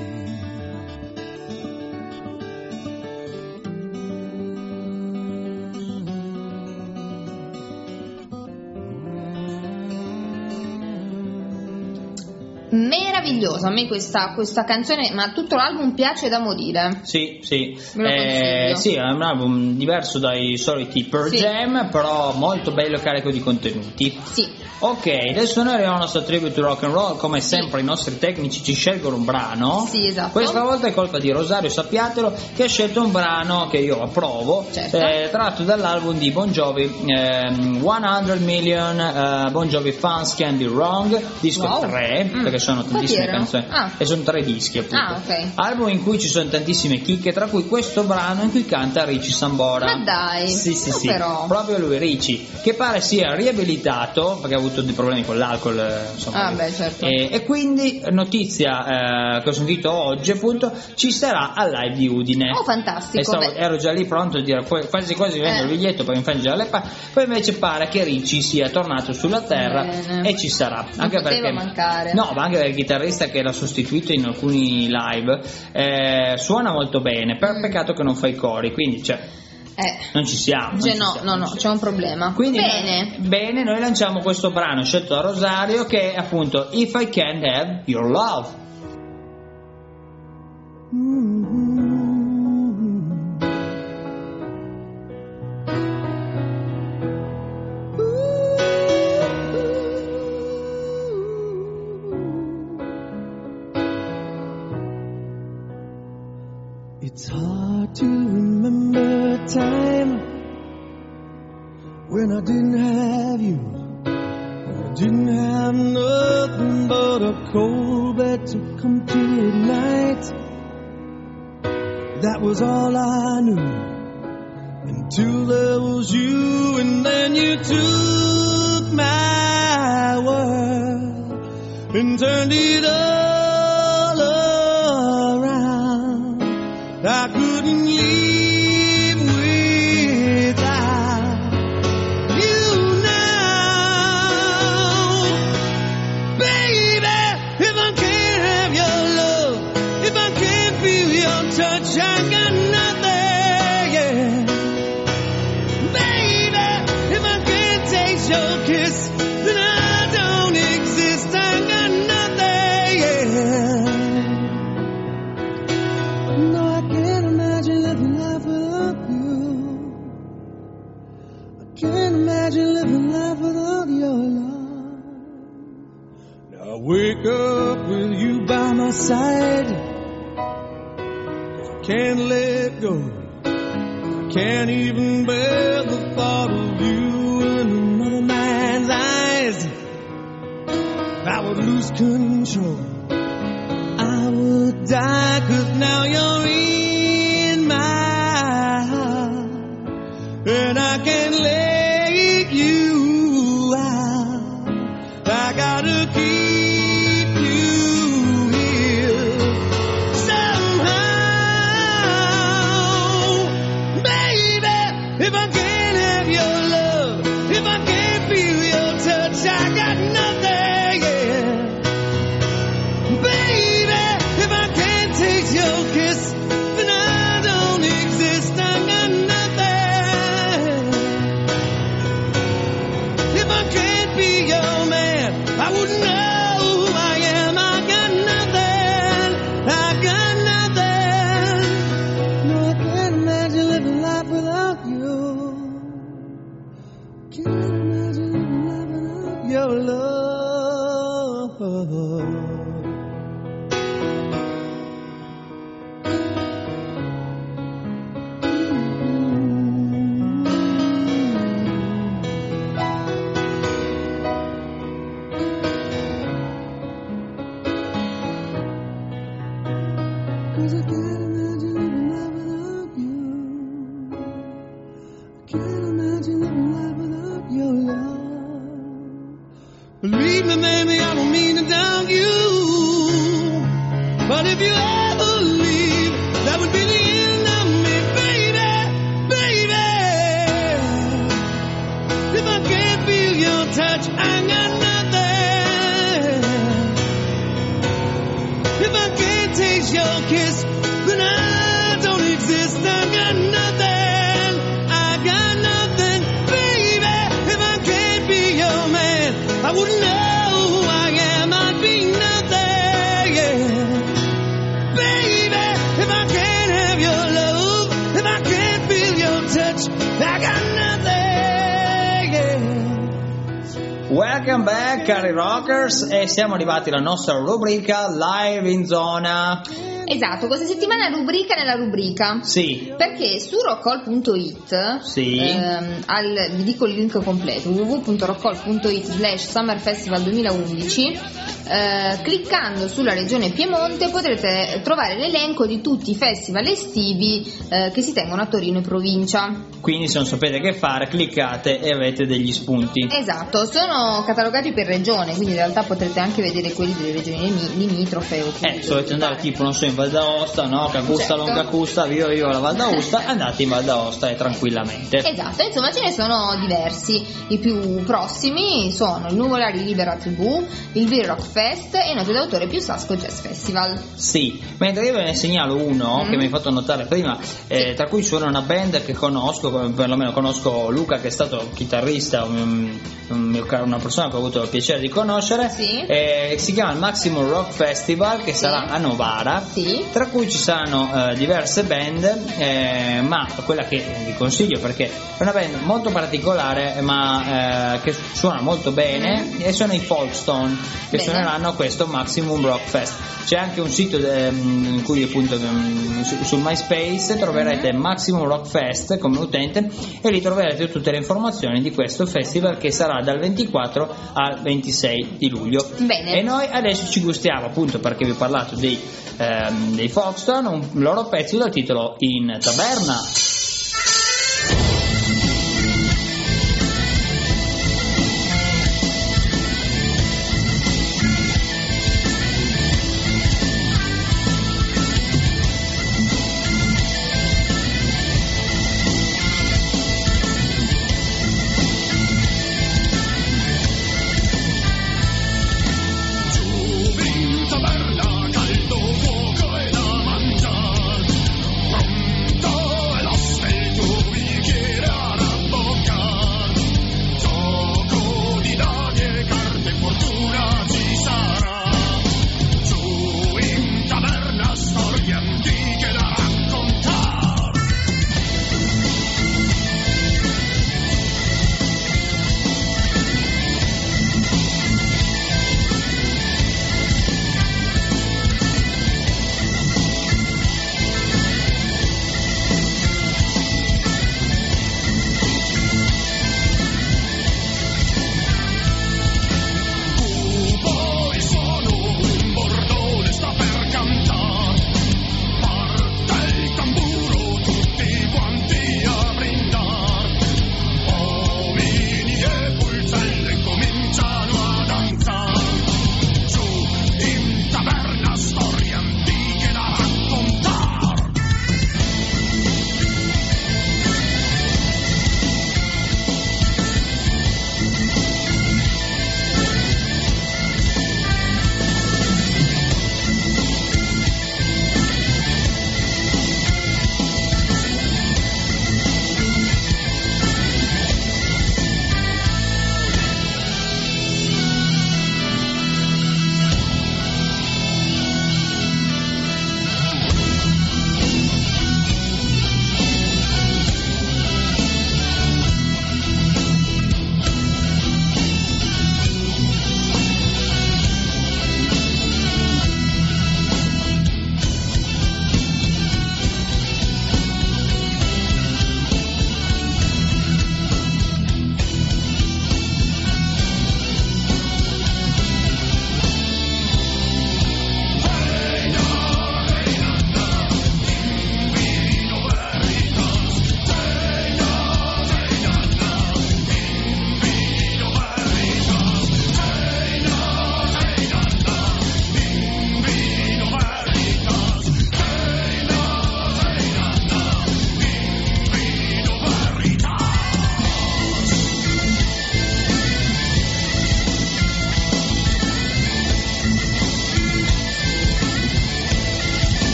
Meravigliosa, a me questa, questa canzone, ma tutto l'album piace da morire. Sì, sì. Me lo Eh, consiglio. sì, è un album diverso dai soliti Pearl Sì. Jam, però molto bello e carico di contenuti. Sì. Ok, adesso noi arriviamo al nostro tribute to rock and roll. Come sempre i nostri tecnici ci scelgono un brano. Sì, esatto. Questa volta è colpa di Rosario Sappiatelo, che ha scelto un brano che io approvo, Certo. eh, tratto dall'album di Bon Jovi, ehm, cento million eh, Bon Jovi Fans Can Be Wrong, disco Wow. tre, Mm. perché sono Quanti tantissimi vero? canzoni. Ah. E sono tre dischi, appunto. Ah, ok. Album in cui ci sono tantissime chicche, tra cui questo brano in cui canta Richie Sambora. Ma dai, Sì, sì, no, sì. però. Proprio lui, Richie, che pare sia riabilitato perché ha avuto dei problemi con l'alcol, eh, insomma. Ah, beh, certo. E, e quindi, notizia eh, che ho sentito oggi, appunto, ci sarà al live di Udine. Oh, fantastico. E stavo- beh. ero già lì pronto a dire qu- quasi quasi vendo Eh. il biglietto per infangere le pa- poi invece pare che Richie sia tornato sulla terra Bene. e ci sarà. Non Anche poteva perché mancare. no, ma anche perché il chitarrista che l'ha sostituito in alcuni live eh, suona molto bene, per Mm. peccato che non fa i cori, quindi cioè, Eh. non ci siamo. non Cioè, ci no, siamo, no, non no, ci c'è siamo. un problema. Quindi Bene. bene, noi lanciamo questo brano scelto da Rosario che è appunto If I Can't Have Your Love. It's hard to remember a time when I didn't have you. When I didn't have nothing but a cold bed to come to at night. That was all I knew until there was you, and then you took my world and turned it all around. I couldn't live without you now, baby. If I can't have your love, if I can't feel your touch, I got nothing, yeah. Baby, if I can't taste your kiss, then I don't exist, I got nothing, yeah. No, I can't imagine living life without you. I can't imagine living life without your love. Now I wake up with you by my side, 'cause I can't let go. I can't even bear the thought of you in another man's eyes. I would lose control, I would die, 'cause now you're in my heart, and I can't let you out. I gotta keep you here somehow, baby. If I can't have your love, if I can't feel your touch, I got nothing, yeah. Baby, if I can't taste your kiss, then I don't exist, I got nothing. If I can't be your man, I wouldn't know who I am, I got nothing, I got nothing. No, I can't imagine living life without you. Can't imagine living life without your love. Cause I can't imagine living life without you. I can't imagine living life without your love. Believe me, baby, I don't mean to doubt you. But if you ever leave, that would be the end of me, baby, baby. If I can't feel your touch, I got nothing. If I can't taste your kiss, then I don't exist, I got nothing, I got nothing, baby. If I can't be your man, I wouldn't know who I am, I'd be nothing, yeah. Baby, if I can't have your love, if I can't feel your touch, I got nothing, yeah. Welcome back cari rockers, e siamo arrivati alla nostra rubrica Live in Zona. Esatto, questa settimana rubrica nella rubrica. Sì. Perché su rockall punto it, Sì. ehm, al, vi dico il link completo, w w w punto rockall punto it slash summer festival duemilaundici, eh, cliccando sulla regione Piemonte potrete trovare l'elenco di tutti i festival estivi eh, che si tengono a Torino e provincia. Quindi se non sapete che fare, cliccate e avete degli spunti. Esatto, sono catalogati per regione, quindi in realtà potrete anche vedere quelli delle regioni limi- limitrofe o Eh, se volete andare tipo, non so, in Val d'Aosta, no? Cacusta, Certo. non Cacusta, io io alla Val d'Aosta, andate in Val d'Aosta e tranquillamente. Esatto, insomma ce ne sono diversi. I più prossimi sono il Nuvolari Libera Tribù, il V-Rock Fest e Note d'autore più Sasco Jazz Festival. Sì, mentre io ve ne segnalo uno Mm. che mi hai fatto notare prima, eh, tra cui suona una band che conosco, perlomeno conosco Luca che è stato chitarrista, un, un mio caro- una persona che ho avuto il piacere di conoscere, Sì. eh, si chiama il Maximum Rock Festival che Sì. sarà a Novara, Sì. tra cui ci saranno eh, diverse band, eh, ma quella che vi consiglio perché è una band molto particolare ma eh, che suona molto bene e sono i Folkestone che Bene. suoneranno a questo Maximum Rock Fest. C'è anche un sito de- in cui appunto mm, su- sul MySpace troverete Maximum Rock Fest come utente e lì troverete tutte le informazioni di questo festival che sarà dal ventiquattro al ventisei di luglio. Bene. E noi adesso ci gustiamo, appunto perché vi ho parlato dei, ehm, dei Folkestone, un loro pezzo dal titolo In Taberna. In taberna caldo fuoco e da mangiar, pronto è la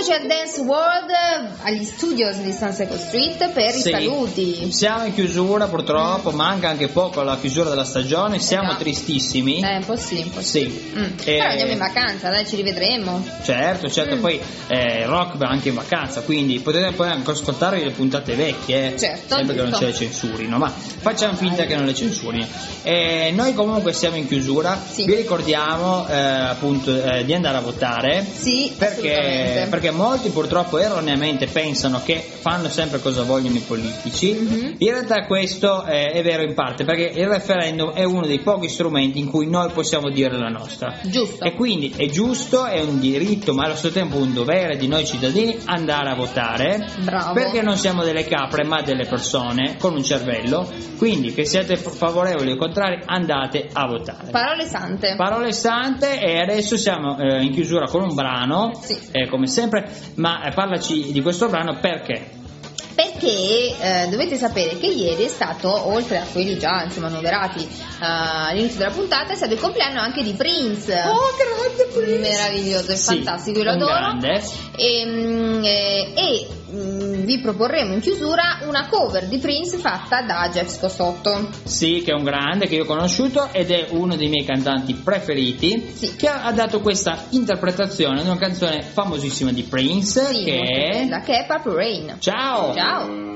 Eccoci al Dance World, agli studios di Sunset Street per Sì. i saluti. Siamo in chiusura purtroppo, manca anche poco alla chiusura della stagione, siamo Esatto. tristissimi. Eh, un po' sì, un po' sì. Sì. Mm. Eh, Però andiamo in vacanza, dai, ci rivedremo. Certo, certo, Mm. poi eh, Rock va anche in vacanza, quindi potete poi anche ascoltare le puntate vecchie, eh. Certo, sempre che non giusto. ce le censurino, ma facciamo finta che non le censurino. Eh, noi comunque siamo in chiusura, Sì. vi ricordiamo eh, appunto eh, di andare a votare. Sì, Perché, assolutamente. perché molti purtroppo erroneamente pensano che fanno sempre cosa vogliono i politici. Mhm. In realtà questo eh, è vero in parte, perché il referendum è uno dei pochi strumenti in cui noi possiamo dire la nostra. Giusto. E quindi è giusto, è un diritto, ma allo stesso tempo un dovere di noi cittadini andare a votare. Bravo. Perché non siamo delle capre, ma delle persone con un cervello. Quindi, che siate favorevoli o contrari, andate a votare. Parole sante. Parole sante, e adesso siamo eh, in chiusura con un brano, Sì. eh, come sempre, ma eh, parlaci di questo brano perché? Perché eh, dovete sapere che ieri è stato, oltre a quelli già insomma annoverati eh, all'inizio della puntata, è stato il compleanno anche di Prince. Oh, grande Prince! Meraviglioso, è Sì, fantastico, io lo un adoro. grande. E, mm, eh, e, mm, vi proporremo in chiusura una cover di Prince fatta da Jeff Scosotto. Sì, che è un grande che io ho conosciuto ed è uno dei miei cantanti preferiti, Sì. che ha, ha dato questa interpretazione di una canzone famosissima di Prince, Sì, che molto è... bella, che è Purple Rain. Ciao! Ciao.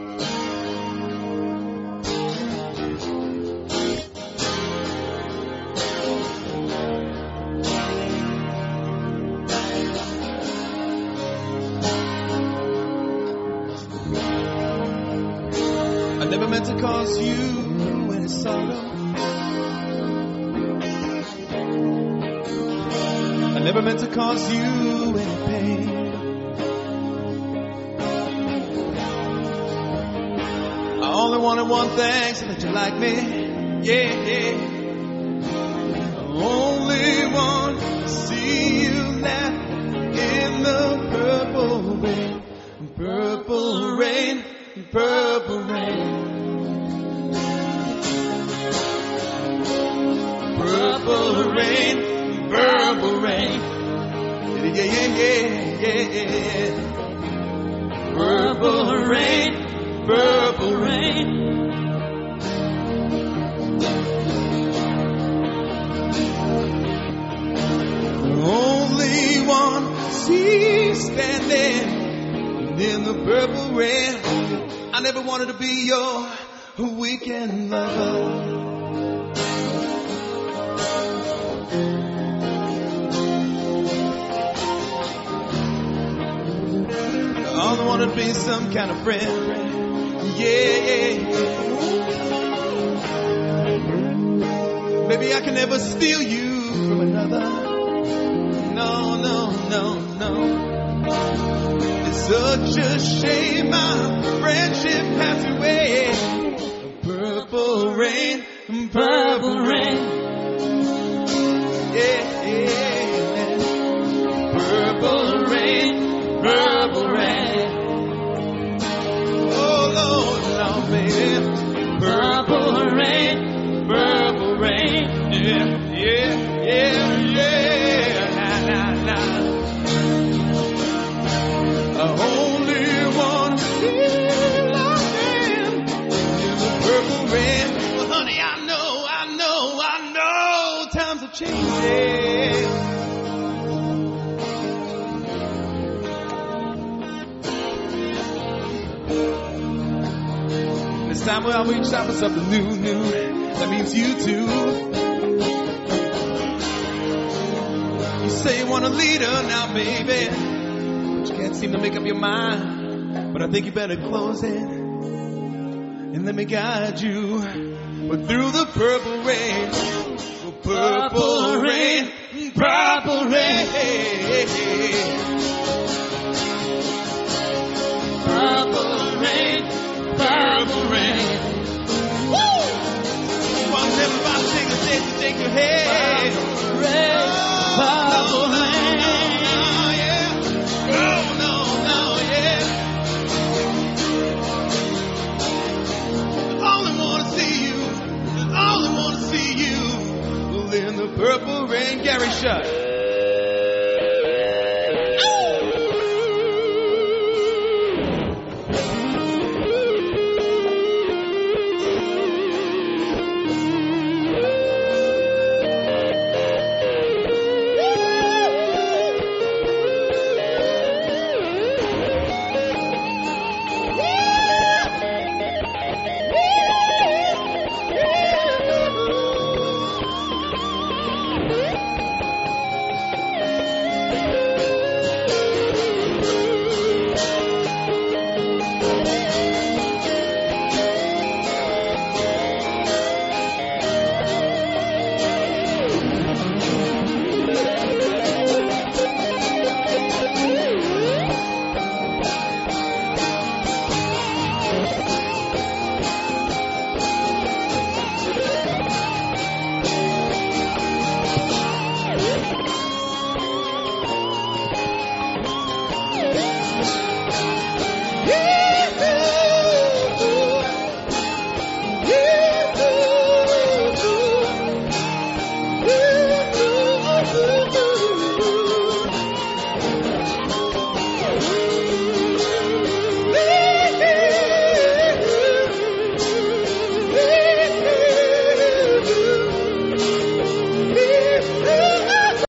I never meant to cause you any sorrow. I never meant to cause you any pain. I only wanted one thing, so that you like me. Yeah, yeah. I only want to see you laugh in the purple rain. Purple rain, purple rain. Purple rain, purple rain. Yeah, yeah, yeah, yeah, yeah. Purple rain, purple rain. Only one see standing in the purple rain. I never wanted to be your weekend lover. I only wanted to be some kind of friend. Yeah, yeah, yeah. Maybe I can never steal you from another. No, no, no, no. It's such a shame our friendship passed away. Purple rain, purple rain. Yeah, yeah. Purple rain, purple rain. Oh, Lord, Lord, baby. Purple rain, purple rain. Yeah, yeah, yeah, yeah. Nah, nah, nah. I only want to feel like in the purple rain. Well, honey, I know, I know, I know times are changing. This time we'll reach out for something new, new. That means you too. You say you want a leader now, baby, but you can't seem to make up your mind. But I think you better close it and let me guide you. But through the purple rain, purple rain, purple rain, purple rain, purple rain. Woo! While everybody take a shake to shake your head. Purple rain, purple rain. Oh, yeah. Oh, no, no, yeah. I only want to see you. I only want to see you. In the purple rain, Gary Shutt.